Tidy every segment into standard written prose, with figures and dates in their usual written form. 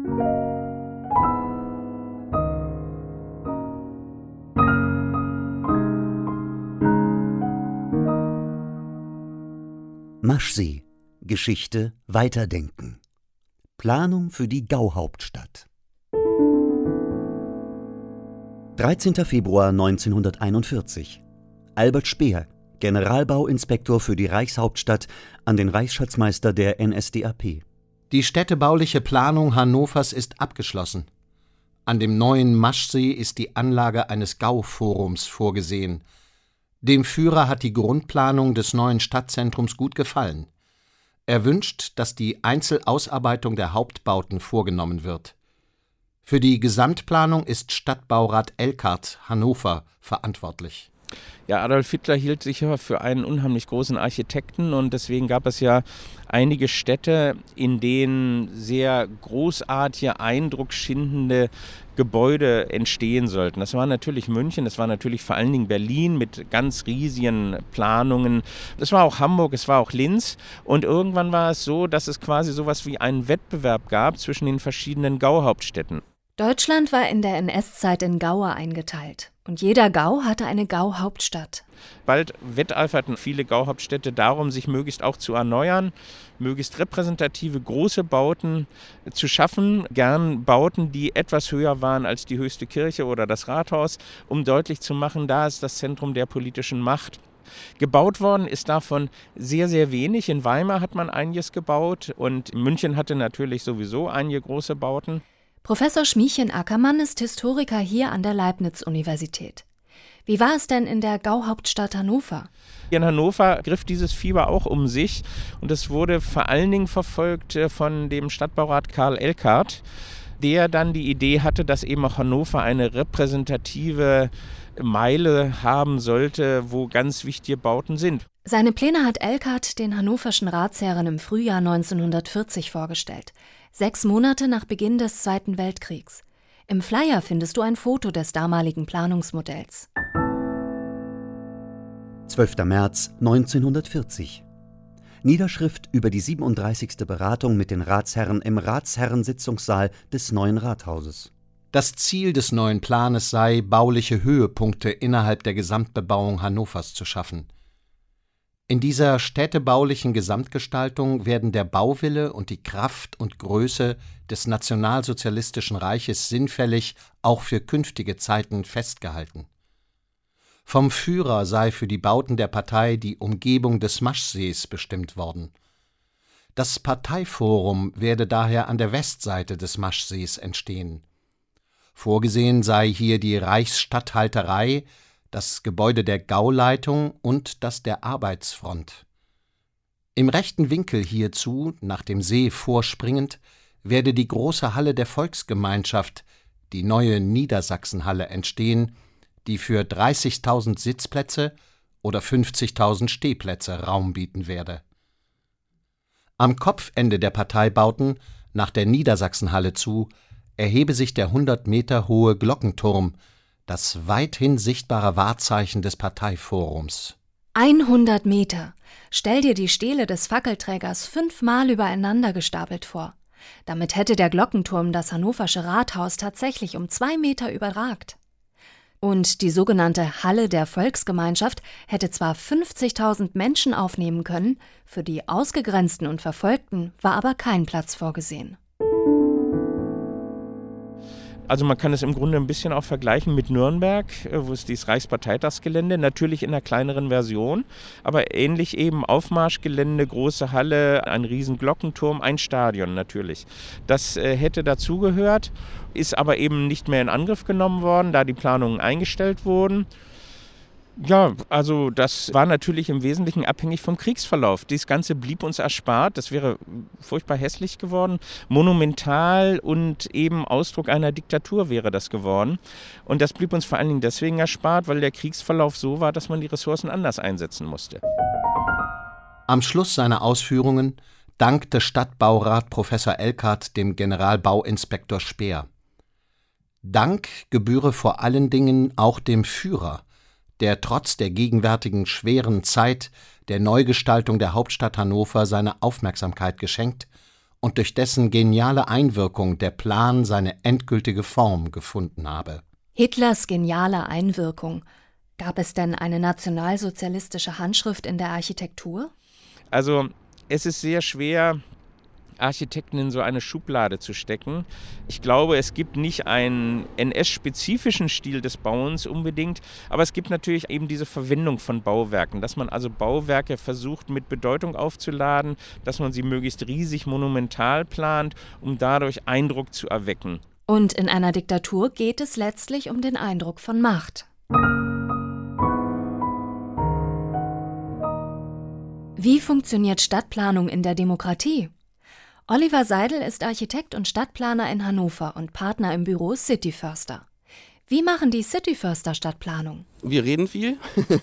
Maschsee. Geschichte weiterdenken. Planung für die Gauhauptstadt. 13. Februar 1941. Albert Speer, Generalbauinspektor für die Reichshauptstadt, an den Reichsschatzmeister der NSDAP. Die städtebauliche Planung Hannovers ist abgeschlossen. An dem neuen Maschsee ist die Anlage eines Gauforums vorgesehen. Dem Führer hat die Grundplanung des neuen Stadtzentrums gut gefallen. Er wünscht, dass die Einzelausarbeitung der Hauptbauten vorgenommen wird. Für die Gesamtplanung ist Stadtbaurat Elkart, Hannover, verantwortlich. Ja, Adolf Hitler hielt sich ja für einen unheimlich großen Architekten und deswegen gab es ja einige Städte, in denen sehr großartige, eindrucksschindende Gebäude entstehen sollten. Das war natürlich München, das war natürlich vor allen Dingen Berlin mit ganz riesigen Planungen. Das war auch Hamburg, es war auch Linz und irgendwann war es so, dass es quasi sowas wie einen Wettbewerb gab zwischen den verschiedenen Gauhauptstädten. Deutschland war in der NS-Zeit in Gaue eingeteilt und jeder Gau hatte eine Gauhauptstadt. Bald wetteiferten viele Gauhauptstädte darum, sich möglichst auch zu erneuern, möglichst repräsentative große Bauten zu schaffen, gern Bauten, die etwas höher waren als die höchste Kirche oder das Rathaus, um deutlich zu machen, da ist das Zentrum der politischen Macht. Gebaut worden ist davon sehr, sehr wenig. In Weimar hat man einiges gebaut und München hatte natürlich sowieso einige große Bauten. Professor Schmiechen-Ackermann ist Historiker hier an der Leibniz-Universität. Wie war es denn in der Gauhauptstadt Hannover? In Hannover griff dieses Fieber auch um sich und es wurde vor allen Dingen verfolgt von dem Stadtbaurat Karl Elkart, der dann die Idee hatte, dass eben auch Hannover eine repräsentative Meile haben sollte, wo ganz wichtige Bauten sind. Seine Pläne hat Elkart den hannoverschen Ratsherren im Frühjahr 1940 vorgestellt. 6 Monate nach Beginn des Zweiten Weltkriegs. Im Flyer findest du ein Foto des damaligen Planungsmodells. 12. März 1940. Niederschrift über die 37. Beratung mit den Ratsherren im Ratsherrensitzungssaal des neuen Rathauses. Das Ziel des neuen Planes sei, bauliche Höhepunkte innerhalb der Gesamtbebauung Hannovers zu schaffen. In dieser städtebaulichen Gesamtgestaltung werden der Bauwille und die Kraft und Größe des nationalsozialistischen Reiches sinnfällig auch für künftige Zeiten festgehalten. Vom Führer sei für die Bauten der Partei die Umgebung des Maschsees bestimmt worden. Das Parteiforum werde daher an der Westseite des Maschsees entstehen. Vorgesehen sei hier die Reichsstatthalterei, das Gebäude der Gauleitung und das der Arbeitsfront. Im rechten Winkel hierzu, nach dem See vorspringend, werde die große Halle der Volksgemeinschaft, die neue Niedersachsenhalle, entstehen, die für 30.000 Sitzplätze oder 50.000 Stehplätze Raum bieten werde. Am Kopfende der Parteibauten, nach der Niedersachsenhalle zu, erhebe sich der 100 Meter hohe Glockenturm, das weithin sichtbare Wahrzeichen des Parteiforums. 100 Meter. Stell dir die Stele des Fackelträgers 5-mal übereinander gestapelt vor. Damit hätte der Glockenturm das hannoversche Rathaus tatsächlich um 2 Meter überragt. Und die sogenannte Halle der Volksgemeinschaft hätte zwar 50.000 Menschen aufnehmen können, für die Ausgegrenzten und Verfolgten war aber kein Platz vorgesehen. Also man kann es im Grunde ein bisschen auch vergleichen mit Nürnberg, wo es dieses Reichsparteitagsgelände, natürlich in einer kleineren Version, aber ähnlich eben Aufmarschgelände, große Halle, ein riesen Glockenturm, ein Stadion natürlich. Das hätte dazugehört, ist aber eben nicht mehr in Angriff genommen worden, da die Planungen eingestellt wurden. Ja, also das war natürlich im Wesentlichen abhängig vom Kriegsverlauf. Das Ganze blieb uns erspart, das wäre furchtbar hässlich geworden, monumental und eben Ausdruck einer Diktatur wäre das geworden. Und das blieb uns vor allen Dingen deswegen erspart, weil der Kriegsverlauf so war, dass man die Ressourcen anders einsetzen musste. Am Schluss seiner Ausführungen dankte Stadtbaurat Professor Elkart dem Generalbauinspektor Speer. Dank gebühre vor allen Dingen auch dem Führer, der trotz der gegenwärtigen schweren Zeit der Neugestaltung der Hauptstadt Hannover seine Aufmerksamkeit geschenkt und durch dessen geniale Einwirkung der Plan seine endgültige Form gefunden habe. Hitlers geniale Einwirkung. Gab es denn eine nationalsozialistische Handschrift in der Architektur? Also es ist sehr schwer, Architekten in so eine Schublade zu stecken. Ich glaube, es gibt nicht einen NS-spezifischen Stil des Bauens unbedingt, aber es gibt natürlich eben diese Verwendung von Bauwerken, dass man also Bauwerke versucht mit Bedeutung aufzuladen, dass man sie möglichst riesig monumental plant, um dadurch Eindruck zu erwecken. Und in einer Diktatur geht es letztlich um den Eindruck von Macht. Wie funktioniert Stadtplanung in der Demokratie? Oliver Seidel ist Architekt und Stadtplaner in Hannover und Partner im Büro City Förster. Wie machen die City Förster Stadtplanung? Wir reden viel.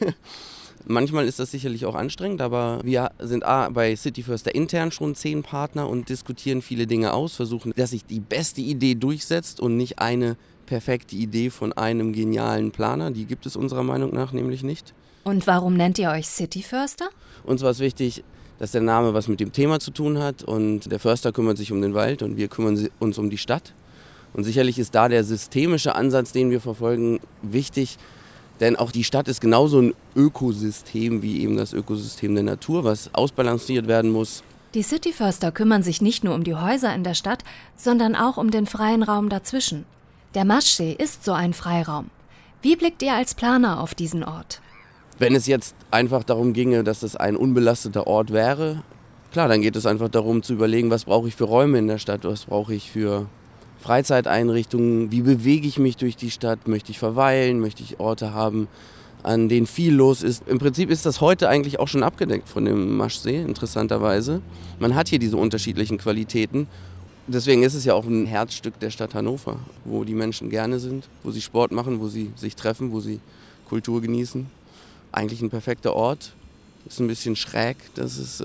Manchmal ist das sicherlich auch anstrengend, aber wir sind bei City Förster intern schon 10 Partner und diskutieren viele Dinge aus, versuchen, dass sich die beste Idee durchsetzt und nicht eine perfekte Idee von einem genialen Planer. Die gibt es unserer Meinung nach nämlich nicht. Und warum nennt ihr euch City Förster? Uns war es wichtig, dass der Name was mit dem Thema zu tun hat und der Förster kümmert sich um den Wald und wir kümmern uns um die Stadt. Und sicherlich ist da der systemische Ansatz, den wir verfolgen, wichtig, denn auch die Stadt ist genauso ein Ökosystem wie eben das Ökosystem der Natur, was ausbalanciert werden muss. Die City Förster kümmern sich nicht nur um die Häuser in der Stadt, sondern auch um den freien Raum dazwischen. Der Maschsee ist so ein Freiraum. Wie blickt ihr als Planer auf diesen Ort? Wenn es jetzt einfach darum ginge, dass es ein unbelasteter Ort wäre, klar, dann geht es einfach darum zu überlegen, was brauche ich für Räume in der Stadt, was brauche ich für Freizeiteinrichtungen, wie bewege ich mich durch die Stadt, möchte ich verweilen, möchte ich Orte haben, an denen viel los ist. Im Prinzip ist das heute eigentlich auch schon abgedeckt von dem Maschsee, interessanterweise. Man hat hier diese unterschiedlichen Qualitäten. Deswegen ist es ja auch ein Herzstück der Stadt Hannover, wo die Menschen gerne sind, wo sie Sport machen, wo sie sich treffen, wo sie Kultur genießen. Eigentlich ein perfekter Ort. Ist ein bisschen schräg, dass es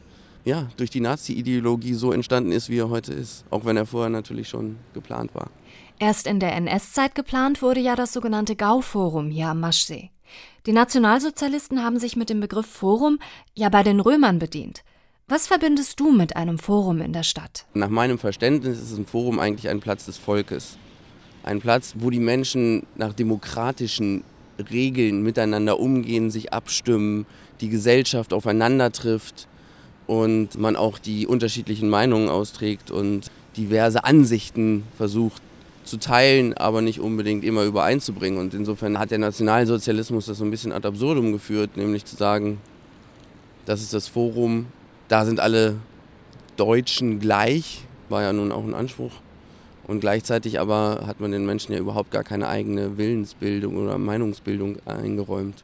durch die Nazi-Ideologie so entstanden ist, wie er heute ist. Auch wenn er vorher natürlich schon geplant war. Erst in der NS-Zeit geplant wurde ja das sogenannte Gauforum hier am Maschsee. Die Nationalsozialisten haben sich mit dem Begriff Forum ja bei den Römern bedient. Was verbindest du mit einem Forum in der Stadt? Nach meinem Verständnis ist ein Forum eigentlich ein Platz des Volkes. Ein Platz, wo die Menschen nach demokratischen Regeln miteinander umgehen, sich abstimmen, die Gesellschaft aufeinander trifft und man auch die unterschiedlichen Meinungen austrägt und diverse Ansichten versucht zu teilen, aber nicht unbedingt immer übereinzubringen. Und insofern hat der Nationalsozialismus das so ein bisschen ad absurdum geführt, nämlich zu sagen, das ist das Forum, da sind alle Deutschen gleich, war ja nun auch ein Anspruch. Und gleichzeitig aber hat man den Menschen ja überhaupt gar keine eigene Willensbildung oder Meinungsbildung eingeräumt.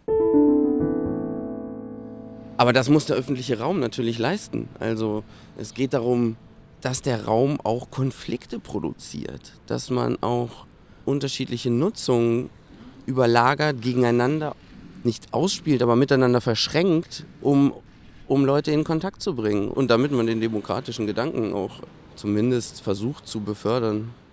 Aber das muss der öffentliche Raum natürlich leisten. Also es geht darum, dass der Raum auch Konflikte produziert, dass man auch unterschiedliche Nutzungen überlagert, gegeneinander nicht ausspielt, aber miteinander verschränkt, um Leute in Kontakt zu bringen und damit man den demokratischen Gedanken auch zumindest versucht zu befördern.